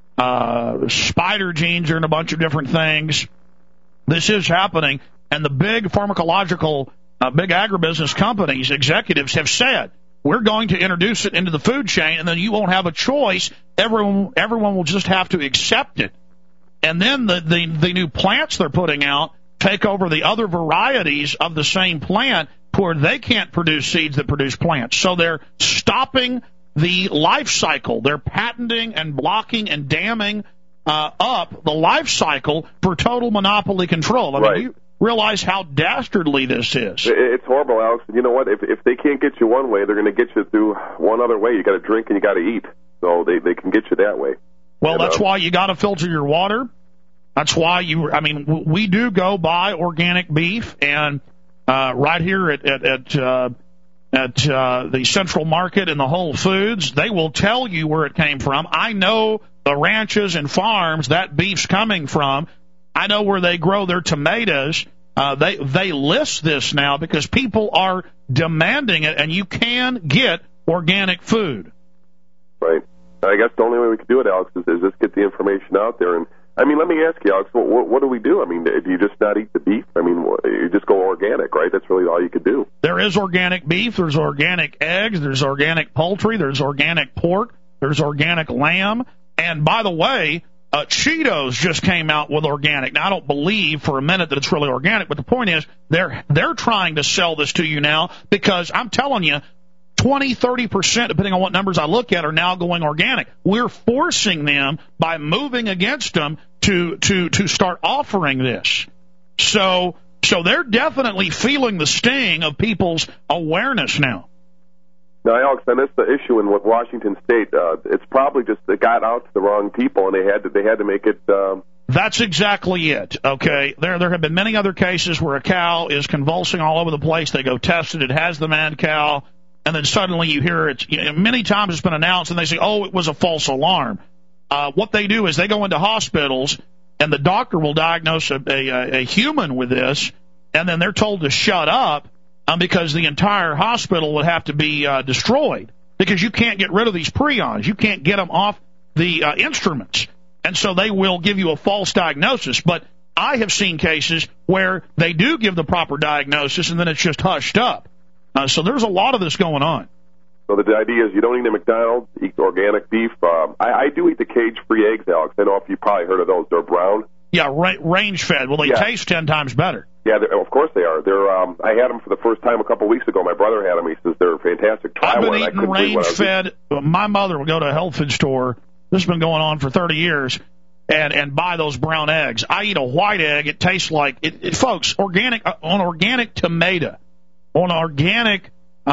Spider genes are in a bunch of different things. This is happening, and the big pharmacological, big agribusiness companies, executives have said, we're going to introduce it into the food chain, and then you won't have a choice. Everyone will just have to accept it. And then the new plants they're putting out take over the other varieties of the same plant where they can't produce seeds that produce plants. So they're stopping the life cycle. They're patenting and blocking and damming up the life cycle for total monopoly control. Right. You realize how dastardly this is. It's horrible, Alex. You know what? If they can't get you one way, they're going to get you through one other way. You got to drink and you got to eat. So they can get you that way. Well, that's why you got to filter your water. That's why we do go buy organic beef, and right here at at the Central Market and the Whole Foods. They will tell you where it came from. I know the ranches and farms that beef's coming from. I know where they grow their tomatoes. They list this now because people are demanding it, and you can get organic food. Right. I guess the only way we could do it, Alex, is just get the information out there. And I mean, let me ask you, Alex, what do we do? I mean, do you just not eat the beef? I mean, you just go organic, right? That's really all you could do. There is organic beef. There's organic eggs. There's organic poultry. There's organic pork. There's organic lamb. And by the way, Cheetos just came out with organic. Now, I don't believe for a minute that it's really organic, but the point is they're trying to sell this to you now because I'm telling you, 20, 30%, depending on what numbers I look at, are now going organic. We're forcing them by moving against them to start offering this. So they're definitely feeling the sting of people's awareness now. Now, Alex, and that's the issue with Washington State. It's probably just they got out to the wrong people, and they had to make it. That's exactly it. Okay, there have been many other cases where a cow is convulsing all over the place. They go test it. It has the mad cow. And then suddenly you hear it. Many times it's been announced, and they say, oh, it was a false alarm. What they do is they go into hospitals, and the doctor will diagnose a human with this, and then they're told to shut up because the entire hospital would have to be destroyed because you can't get rid of these prions. You can't get them off the instruments. And so they will give you a false diagnosis. But I have seen cases where they do give the proper diagnosis, and then it's just hushed up. So there's a lot of this going on. So the idea is you don't eat a McDonald's, eat organic beef. I do eat the cage-free eggs, Alex. I don't know if you've probably heard of those. They're brown. Yeah, range-fed. Well, they taste 10 times better. Yeah, of course they are. They're. I had them for the first time a couple weeks ago. My brother had them. He says they're fantastic. I've been eating range-fed. My mother would go to a health food store. This has been going on for 30 years. And buy those brown eggs. I eat a white egg. It tastes like folks, organic on organic tomato. On organic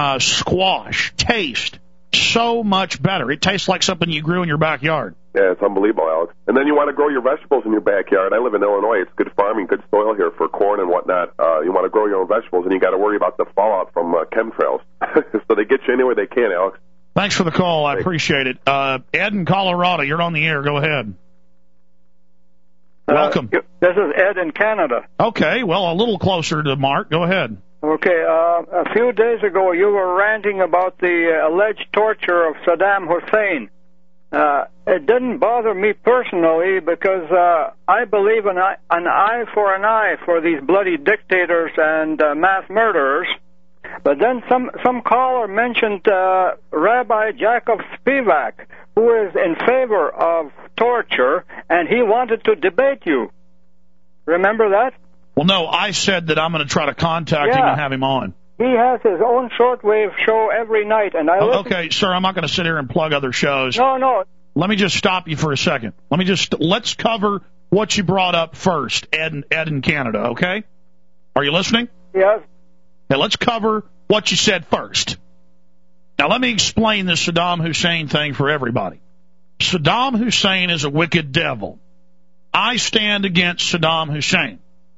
squash, taste so much better. It tastes like something you grew in your backyard. Yeah, it's unbelievable, Alex. And then you want to grow your vegetables in your backyard. I live in Illinois. It's good farming, good soil here for corn and whatnot. You want to grow your own vegetables, and you got to worry about the fallout from chemtrails. So they get you anywhere they can, Alex. Thanks for the call. I appreciate it. Ed in Colorado, you're on the air. Go ahead. Welcome. This is Ed in Canada. Okay, well, a little closer to Mark. Go ahead. Okay, a few days ago you were ranting about the alleged torture of Saddam Hussein. It didn't bother me personally because I believe an eye for an eye for these bloody dictators and mass murderers. But then some caller mentioned Rabbi Jacob Spivak, who is in favor of torture, and he wanted to debate you. Remember that? Well, no, I said that I'm going to try to contact him and have him on. He has his own shortwave show every night, and Okay, sir, I'm not going to sit here and plug other shows. No. Let me just stop you for a second. Let's cover what you brought up first, Ed in Canada, okay? Are you listening? Yes. Okay, let's cover what you said first. Now, let me explain this Saddam Hussein thing for everybody. Saddam Hussein is a wicked devil. I stand against Saddam Hussein.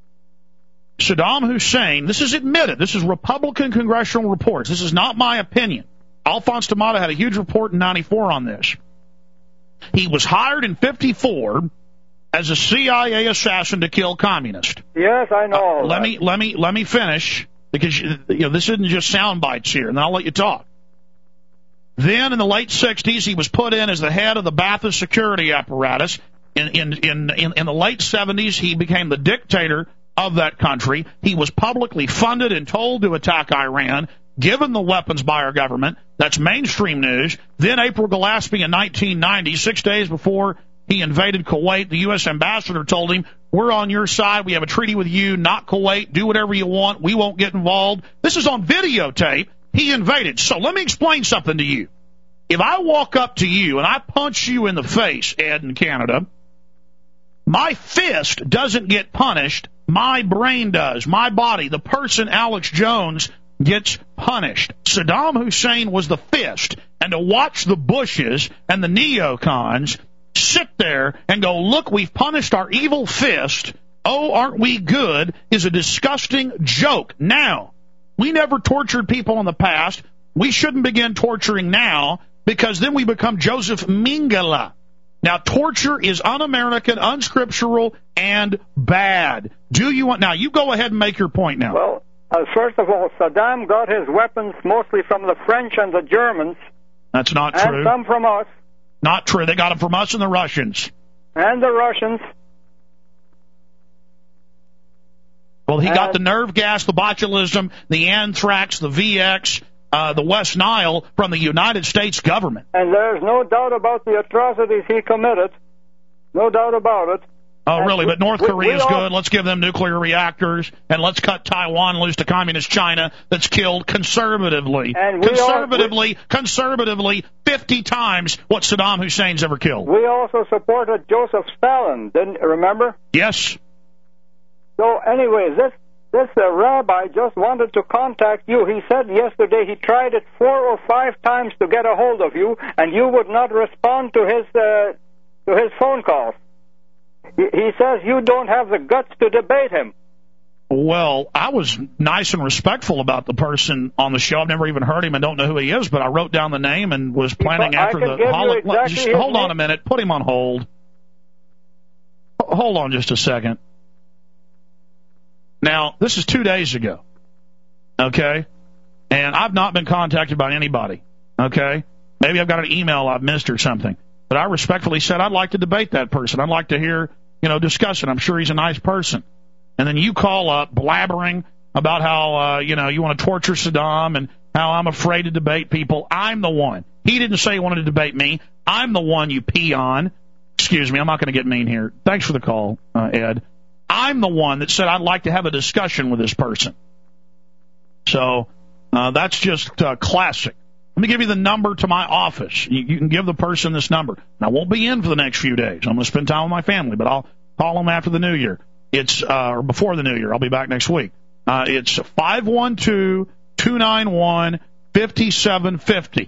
Saddam Hussein, this is admitted, this is Republican congressional reports, this is not my opinion. Alphonse D'Amato had a huge report in 94 on this. He was hired in 54 as a CIA assassin to kill communists. Yes, I know. Let me finish, because this isn't just sound bites here, and then I'll let you talk. Then in the late 60s, he was put in as the head of the Ba'athist security apparatus. In the late 70s, he became the dictator of that country. He was publicly funded and told to attack Iran, given the weapons by our government. That's mainstream news. Then April Gillespie in 1990, 6 days before he invaded Kuwait, the U.S. ambassador told him, we're on your side. We have a treaty with you, not Kuwait. Do whatever you want. We won't get involved. This is on videotape. He invaded. So let me explain something to you. If I walk up to you and I punch you in the face, Ed in Canada, my fist doesn't get punished. My brain does. My body, the person, Alex Jones, gets punished. Saddam Hussein was the fist. And to watch the Bushes and the neocons sit there and go, look, we've punished our evil fist. Oh, aren't we good? Is a disgusting joke. Now, we never tortured people in the past. we shouldn't begin torturing now because then we become Joseph Mengele. Now, torture is un-American, unscriptural, and bad. Do you want... Now, you go ahead and make your point now. Well, first of all, Saddam got his weapons mostly from the French and the Germans. That's not true. And some from us. Not true. They got them from us and the Russians. And the Russians. Well, he got the nerve gas, the botulism, the anthrax, the VX, the West Nile from the United States government. And there's no doubt about the atrocities he committed. No doubt about it. Oh, really? But North Korea's good. Let's give them nuclear reactors, and let's cut Taiwan loose to communist China that's killed conservatively. Conservatively, 50 times what Saddam Hussein's ever killed. We also supported Joseph Stalin, didn't you remember? Yes. So, anyway, this rabbi just wanted to contact you. He said yesterday he tried it 4 or 5 times to get a hold of you, and you would not respond to his phone calls. He says you don't have the guts to debate him. Well, I was nice and respectful about the person on the show. I've never even heard him and don't know who he is, but I wrote down the name and was planning after the... Just hold on a minute. Put him on hold. Hold on just a second. Now, this is 2 days ago, okay? And I've not been contacted by anybody, okay? Maybe I've got an email I've missed or something. But I respectfully said I'd like to debate that person. I'd like to hear, discuss it. I'm sure he's a nice person. And then you call up blabbering about how, you want to torture Saddam and how I'm afraid to debate people. I'm the one. He didn't say he wanted to debate me. I'm the one, you peon. Excuse me, I'm not going to get mean here. Thanks for the call, Ed. I'm the one that said I'd like to have a discussion with this person. So that's just classic. Let me give you the number to my office. You can give the person this number. And I won't be in for the next few days. I'm going to spend time with my family, but I'll call them after the New Year. It's or before the New Year. I'll be back next week. It's 512-291-5750.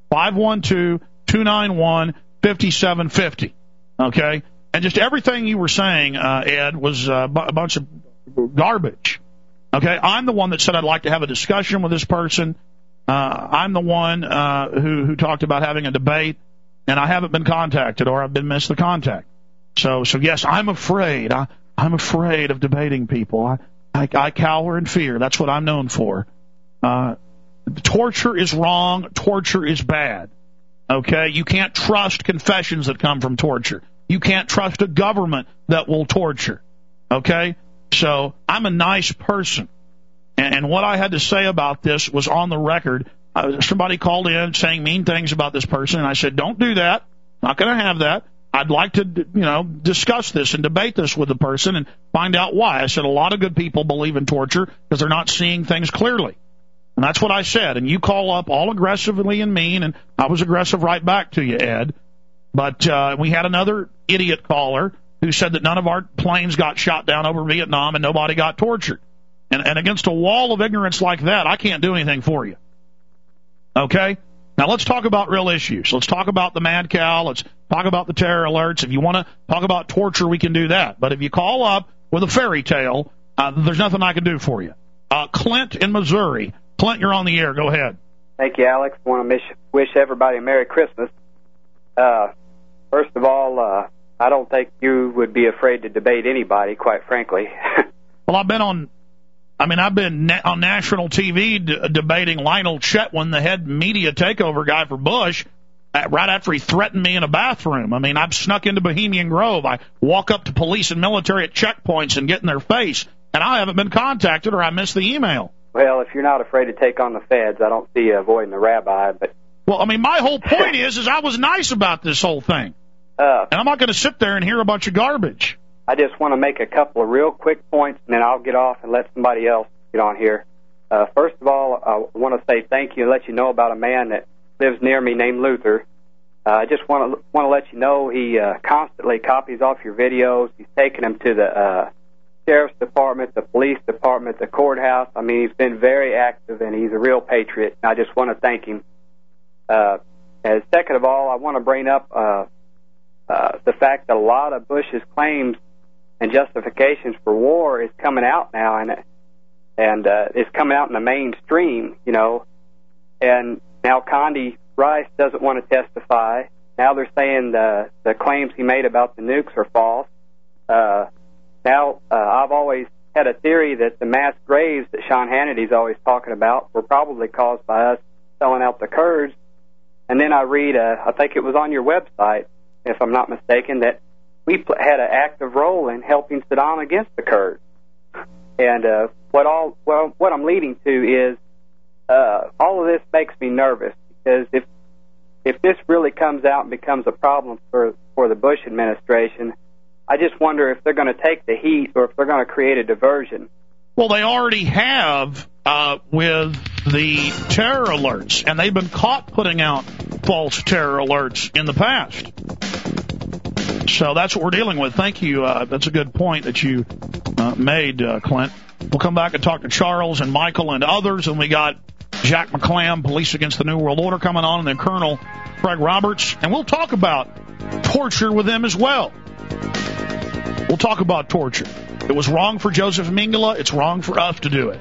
512-291-5750. Okay? And just everything you were saying, Ed, was a bunch of garbage. Okay? I'm the one that said I'd like to have a discussion with this person. I'm the one who talked about having a debate, and I haven't been contacted or I've been missed the contact. So yes, I'm afraid. I'm afraid of debating people. I cower in fear. That's what I'm known for. Torture is wrong. Torture is bad. Okay? You can't trust confessions that come from torture. You can't trust a government that will torture. Okay? So I'm a nice person. And what I had to say about this was on the record. Somebody called in saying mean things about this person, and I said, don't do that. Not going to have that. I'd like to, discuss this and debate this with the person and find out why. I said a lot of good people believe in torture because they're not seeing things clearly. And that's what I said. And you call up all aggressively and mean, and I was aggressive right back to you, Ed. But we had another idiot caller who said that none of our planes got shot down over Vietnam and nobody got tortured. And against a wall of ignorance like that, I can't do anything for you. Okay? Now let's talk about real issues. Let's talk about the mad cow. Let's talk about the terror alerts. If you want to talk about torture, we can do that. But if you call up with a fairy tale, there's nothing I can do for you. Clint in Missouri. Clint, you're on the air. Go ahead. Thank you, Alex. I want to wish everybody a Merry Christmas. First of all, I don't think you would be afraid to debate anybody, quite frankly. Well, I've been on national TV debating Lionel Chetwin, the head media takeover guy for Bush, right after he threatened me in a bathroom. I mean, I've snuck into Bohemian Grove. I walk up to police and military at checkpoints and get in their face, and I haven't been contacted or I missed the email. Well, if you're not afraid to take on the feds, I don't see you avoiding the rabbi. But well, I mean, my whole point is I was nice about this whole thing, and I'm not going to sit there and hear a bunch of garbage. I just want to make a couple of real quick points, and then I'll get off and let somebody else get on here. First of all, I want to say thank you and let you know about a man that lives near me named Luther. I just want to let you know he constantly copies off your videos. He's taken them to the sheriff's department, the police department, the courthouse. I mean, he's been very active, and he's a real patriot. I just want to thank him. And second of all, I want to bring up the fact that a lot of Bush's claims and justifications for war is coming out now, and it's coming out in the mainstream, And now Condi Rice doesn't want to testify. Now they're saying the claims he made about the nukes are false. I've always had a theory that the mass graves that Sean Hannity's always talking about were probably caused by us selling out the Kurds. And then I read, I think it was on your website, if I'm not mistaken, that we had an active role in helping Saddam against the Kurds. And what I'm leading to is all of this makes me nervous, because if this really comes out and becomes a problem for the Bush administration, I just wonder if they're going to take the heat or if they're going to create a diversion. Well, they already have with the terror alerts, and they've been caught putting out false terror alerts in the past. So that's what we're dealing with. Thank you. That's a good point that you made, Clint. We'll come back and talk to Charles and Michael and others, and we got Jack McClam, Police Against the New World Order, coming on, and then Colonel Craig Roberts, and we'll talk about torture with them as well. We'll talk about torture. It was wrong for Joseph Mengele. It's wrong for us to do it.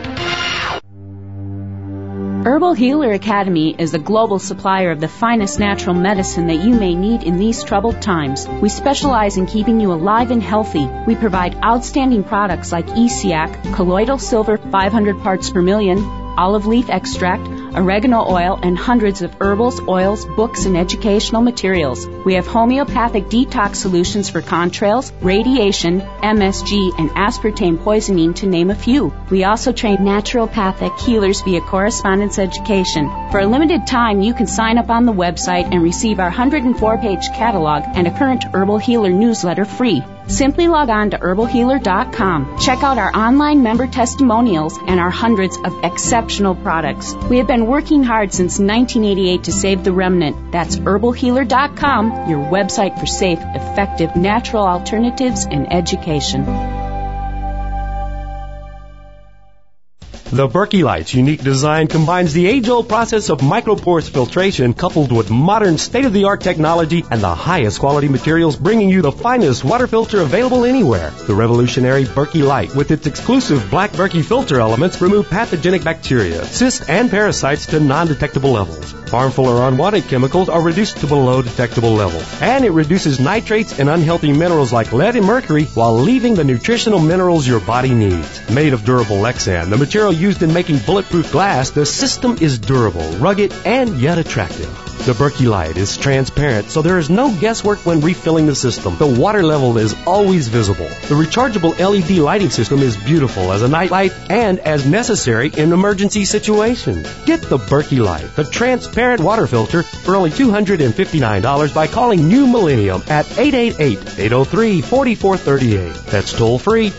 Herbal Healer Academy is a global supplier of the finest natural medicine that you may need in these troubled times. We specialize in keeping you alive and healthy. We provide outstanding products like ESIAC, colloidal silver 500 parts per million, olive leaf extract, oregano oil, and hundreds of herbals, oils, books, and educational materials. We have homeopathic detox solutions for contrails, radiation, MSG, and aspartame poisoning, to name a few. We also train naturopathic healers via correspondence education. For a limited time, you can sign up on the website and receive our 104-page catalog and a current Herbal Healer newsletter free. Simply log on to herbalhealer.com. Check out our online member testimonials and our hundreds of exceptional products. We have been working hard since 1988 to save the remnant. That's herbalhealer.com, your website for safe, effective, natural alternatives and education. The Berkey Light's unique design combines the age-old process of microporous filtration coupled with modern state-of-the-art technology and the highest quality materials, bringing you the finest water filter available anywhere. The revolutionary Berkey Light, with its exclusive black Berkey filter elements, remove pathogenic bacteria, cysts, and parasites to non-detectable levels. Harmful or unwanted chemicals are reduced to below detectable levels. And it reduces nitrates and unhealthy minerals like lead and mercury while leaving the nutritional minerals your body needs. Made of durable Lexan, the material used in making bulletproof glass, the system is durable, rugged, and yet attractive. The Berkey Light is transparent, so there is no guesswork when refilling the system. The water level is always visible. The rechargeable LED lighting system is beautiful as a night light and as necessary in emergency situations. Get the Berkey Light, the transparent water filter, for only $259 by calling New Millennium at 888-803-4438. That's toll free,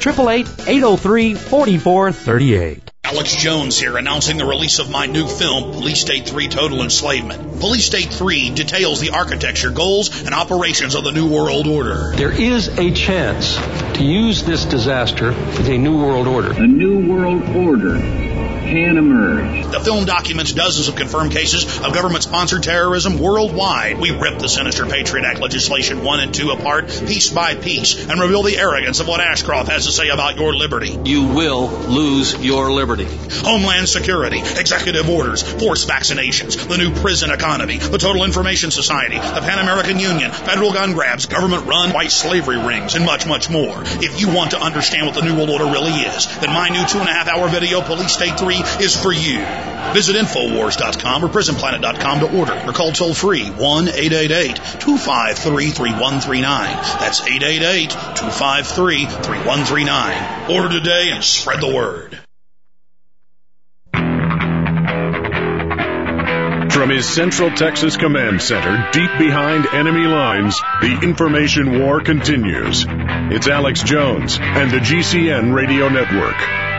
888-803-4438. Alex Jones here, announcing the release of my new film, Police State 3 Total Enslavement. Police State 3 details the architecture, goals, and operations of the New World Order. There is a chance to use this disaster as a New World Order. A New World Order can emerge. The film documents dozens of confirmed cases of government-sponsored terrorism worldwide. We rip the sinister Patriot Act legislation 1 and 2 apart, piece by piece, and reveal the arrogance of what Ashcroft has to say about your liberty. You will lose your liberty. Homeland Security, executive orders, forced vaccinations, the new prison economy, the Total Information Society, the Pan American Union, federal gun grabs, government-run white slavery rings, and much, much more. If you want to understand what the New World Order really is, then my new 2.5-hour video, Police State 3, is for you. Visit Infowars.com or PrisonPlanet.com to order, or call toll-free 1-888-253-3139. That's 888-253-3139. Order today and spread the word. From his Central Texas Command Center, deep behind enemy lines, the information war continues. It's Alex Jones and the GCN Radio Network.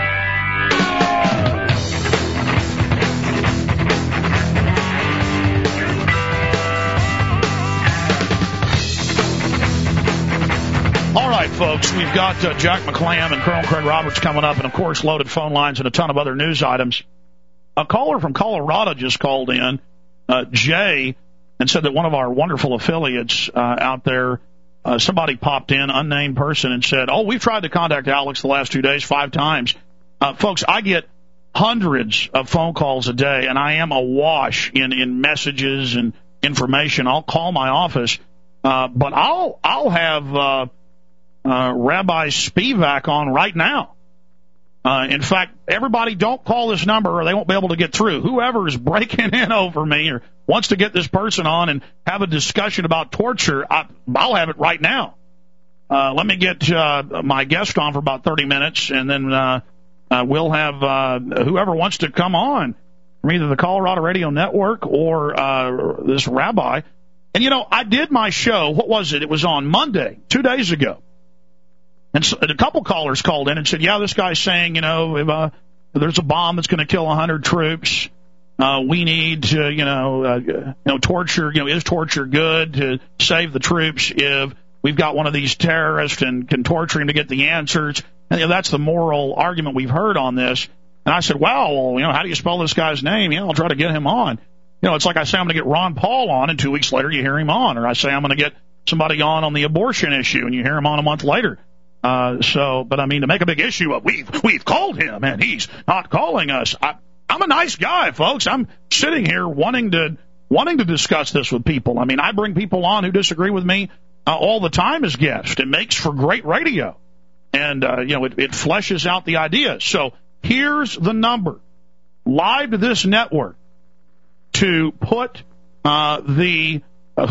All right, folks, we've got Jack McClam and Colonel Craig Roberts coming up, and, of course, loaded phone lines and a ton of other news items. A caller from Colorado just called in, Jay, and said that one of our wonderful affiliates out there, somebody popped in, unnamed person, and said, we've tried to contact Alex the last 2 days 5 times. Folks, I get hundreds of phone calls a day, and I am awash in messages and information. I'll call my office, but I'll have Rabbi Spivak on right now. In fact, everybody don't call this number or they won't be able to get through. Whoever is breaking in over me or wants to get this person on and have a discussion about torture, I'll have it right now. Let me get my guest on for about 30 minutes, and then we'll have whoever wants to come on from either the Colorado Radio Network or this rabbi. And, you know, I did my show, what was it? It was on Monday, 2 days ago. And so a couple callers called in and said, yeah, this guy's saying, you know, if there's a bomb that's going to kill 100 troops, we need to, torture, is torture good to save the troops if we've got one of these terrorists and can torture him to get the answers? And, that's the moral argument we've heard on this. And I said, well, how do you spell this guy's name? I'll try to get him on. It's like I say I'm going to get Ron Paul on, and 2 weeks later you hear him on. Or I say I'm going to get somebody on the abortion issue, and you hear him on a month later. But I mean, to make a big issue of we've called him and he's not calling us. I'm a nice guy, folks. I'm sitting here wanting to discuss this with people. I mean, I bring people on who disagree with me all the time as guests. It makes for great radio, and it fleshes out the ideas. So here's the number live to this network to put whoever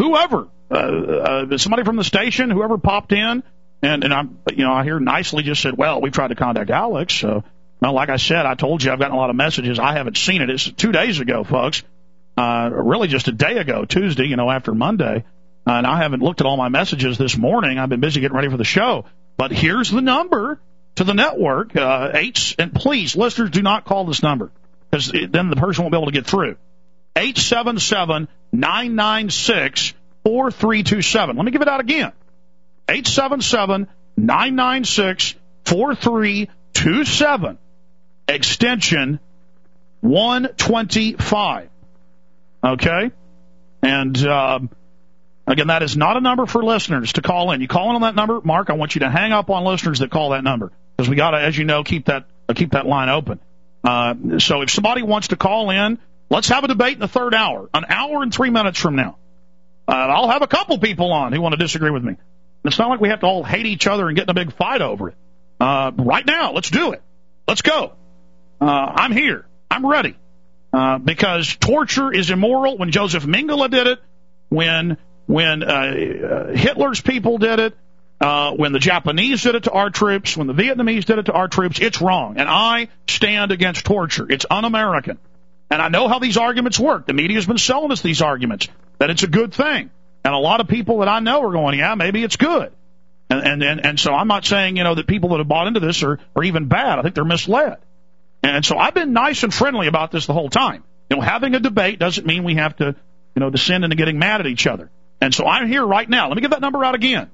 somebody from the station, whoever popped in. And I hear nicely just said, well, we've tried to contact Alex. So, like I said, I told you I've gotten a lot of messages. I haven't seen it. It's 2 days ago, folks. Really just a day ago, Tuesday, after Monday. And I haven't looked at all my messages this morning. I've been busy getting ready for the show. But here's the number to the network. And please, listeners, do not call this number, because then the person won't be able to get through. 877-996-4327. Let me give it out again. 877-996-4327, extension 125. Okay? And, again, that is not a number for listeners to call in. You call in on that number, Mark, I want you to hang up on listeners that call that number, because we got to, as you know, keep that line open. So if somebody wants to call in, let's have a debate in the third hour, an hour and 3 minutes from now. I'll have a couple people on who want to disagree with me. It's not like we have to all hate each other and get in a big fight over it. Right now, let's do it. Let's go. I'm here. I'm ready. Because torture is immoral. When Joseph Mengele did it, when Hitler's people did it, when the Japanese did it to our troops, when the Vietnamese did it to our troops, it's wrong. And I stand against torture. It's un-American. And I know how these arguments work. The media's been selling us these arguments, that it's a good thing. And a lot of people that I know are going, yeah, maybe it's good. And so I'm not saying, that people that have bought into this are even bad. I think they're misled. And so I've been nice and friendly about this the whole time. Having a debate doesn't mean we have to, descend into getting mad at each other. And so I'm here right now. Let me give that number out again.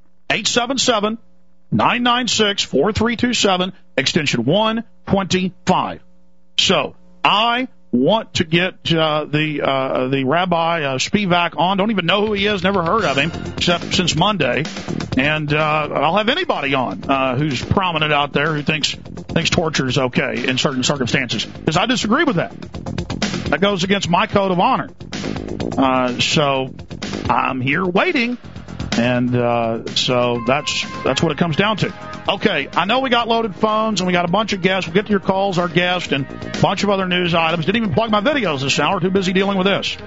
877-996-4327, extension 125. So I want to get the Rabbi Spivak on. Don't even know who he is, never heard of him, except since Monday. And I'll have anybody on who's prominent out there who thinks torture is okay in certain circumstances, because I disagree with that. That goes against my code of honor. So I'm here waiting. And so that's what it comes down to. Okay, I know we got loaded phones and we got a bunch of guests. We'll get to your calls, our guests, and a bunch of other news items. Didn't even plug my videos this hour. Too busy dealing with this.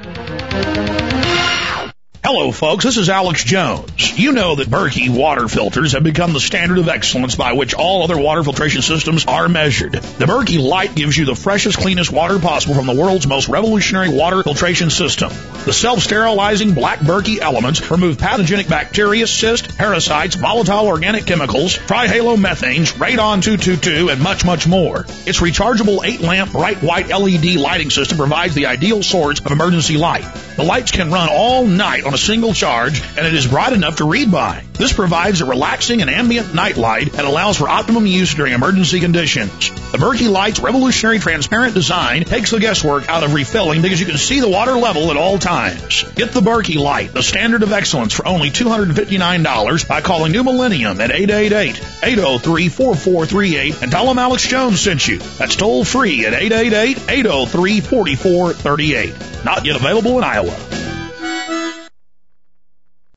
Hello, folks. This is Alex Jones. You know that Berkey water filters have become the standard of excellence by which all other water filtration systems are measured. The Berkey Light gives you the freshest, cleanest water possible from the world's most revolutionary water filtration system. The self-sterilizing black Berkey elements remove pathogenic bacteria, cysts, parasites, volatile organic chemicals, trihalomethanes, radon 222, and much, much more. Its rechargeable 8-lamp bright white LED lighting system provides the ideal source of emergency light. The lights can run all night on a a single charge, and it is bright enough to read by. This provides a relaxing and ambient night light and allows for optimum use during emergency conditions. The Berkey Light's revolutionary transparent design takes the guesswork out of refilling because you can see the water level at all times. Get the Berkey Light, the standard of excellence, for only $259 by calling New Millennium at 888-803-4438 and tell them Alex Jones sent you. That's toll free at 888-803-4438. Not yet available in Iowa.